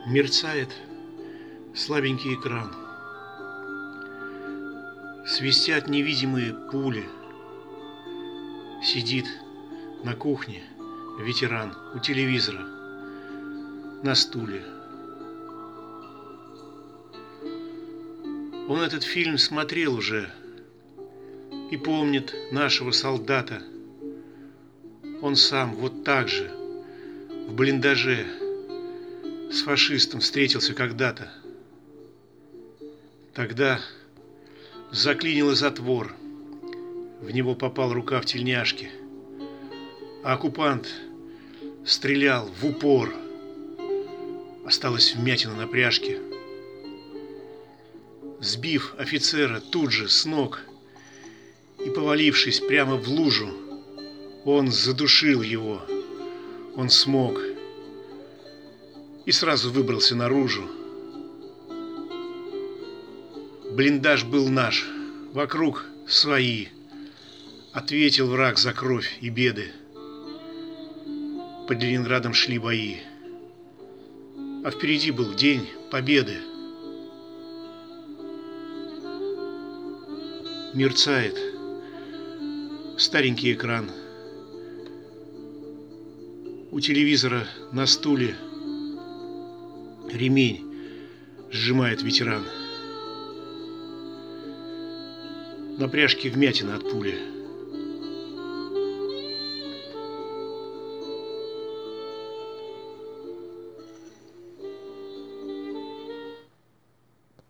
Мерцает слабенький экран. Свистят невидимые пули. Сидит на кухне ветеран у телевизора на стуле. Он этот фильм смотрел уже и помнит нашего солдата. Он сам вот так же в блиндаже с фашистом встретился когда-то. Тогда заклинило затвор, в него попал рука в тельняшке, а оккупант стрелял в упор. Осталась вмятина на пряжке. Сбив офицера тут же с ног и повалившись прямо в лужу, он задушил его. Он смог и сразу выбрался наружу. Блиндаж был наш, вокруг свои. Ответил враг за кровь и беды. Под Ленинградом шли бои, а впереди был день победы. Мерцает старенький экран. У телевизора на стуле ремень сжимает ветеран. На пряжке вмятина от пули.